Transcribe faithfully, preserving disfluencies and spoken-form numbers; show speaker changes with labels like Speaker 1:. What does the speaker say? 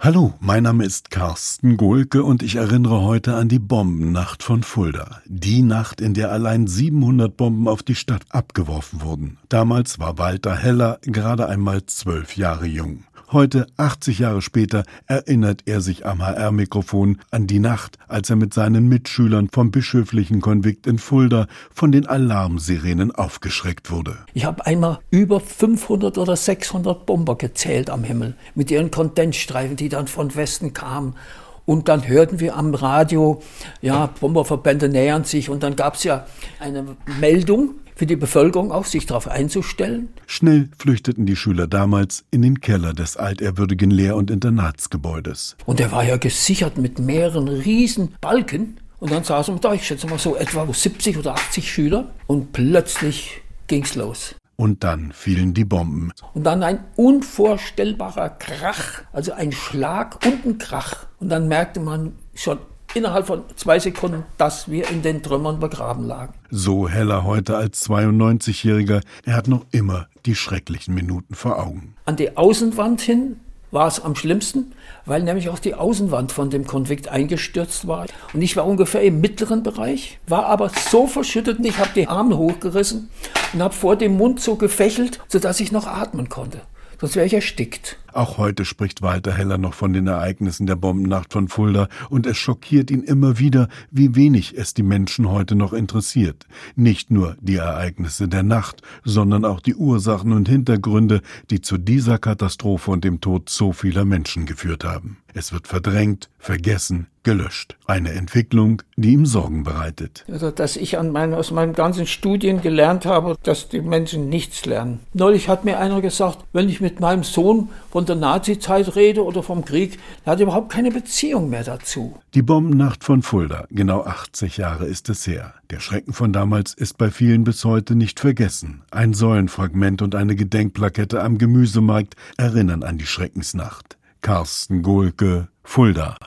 Speaker 1: Hallo, mein Name ist Carsten Gohlke und ich erinnere heute an die Bombennacht von Fulda. Die Nacht, in der allein siebenhundert Bomben auf die Stadt abgeworfen wurden. Damals war Walter Heller gerade einmal zwölf Jahre jung. Heute, achtzig Jahre später, erinnert er sich am H R-Mikrofon an die Nacht, als er mit seinen Mitschülern vom bischöflichen Konvikt in Fulda von den Alarmsirenen aufgeschreckt wurde.
Speaker 2: Ich habe einmal über fünfhundert oder sechshundert Bomber gezählt am Himmel, mit ihren Kondensstreifen, die dann von Westen kamen. Und dann hörten wir am Radio, ja, Bomberverbände nähern sich. Und dann gab es ja eine Meldung für die Bevölkerung auch, sich darauf einzustellen.
Speaker 1: Schnell flüchteten die Schüler damals in den Keller des altehrwürdigen Lehr- und Internatsgebäudes.
Speaker 2: Und der war ja gesichert mit mehreren riesen Balken. Und dann saßen wir da, ich schätze mal so etwa siebzig oder achtzig Schüler. Und plötzlich ging's los.
Speaker 1: Und dann fielen die Bomben.
Speaker 2: Und dann ein unvorstellbarer Krach, also ein Schlag und ein Krach. Und dann merkte man schon innerhalb von zwei Sekunden, dass wir in den Trümmern begraben lagen.
Speaker 1: So Heller heute als zweiundneunzigjähriger. Er hat noch immer die schrecklichen Minuten vor Augen.
Speaker 2: An die Außenwand hin war es am schlimmsten, weil nämlich auch die Außenwand von dem Konvikt eingestürzt war. Und ich war ungefähr im mittleren Bereich, war aber so verschüttet und ich habe die Arme hochgerissen und habe vor dem Mund so gefächelt, sodass ich noch atmen konnte. Sonst wäre ich erstickt.
Speaker 1: Auch heute spricht Walter Heller noch von den Ereignissen der Bombennacht von Fulda und es schockiert ihn immer wieder, wie wenig es die Menschen heute noch interessiert. Nicht nur die Ereignisse der Nacht, sondern auch die Ursachen und Hintergründe, die zu dieser Katastrophe und dem Tod so vieler Menschen geführt haben. Es wird verdrängt, vergessen, gelöscht. Eine Entwicklung, die ihm Sorgen bereitet.
Speaker 2: Also, dass ich an mein, aus meinen ganzen Studien gelernt habe, dass die Menschen nichts lernen. Neulich hat mir einer gesagt, wenn ich mit meinem Sohn von der Nazizeit rede oder vom Krieg, er hat überhaupt keine Beziehung mehr dazu.
Speaker 1: Die Bombennacht von Fulda, genau achtzig Jahre ist es her. Der Schrecken von damals ist bei vielen bis heute nicht vergessen. Ein Säulenfragment und eine Gedenkplakette am Gemüsemarkt erinnern an die Schreckensnacht. Carsten Gohlke, Fulda.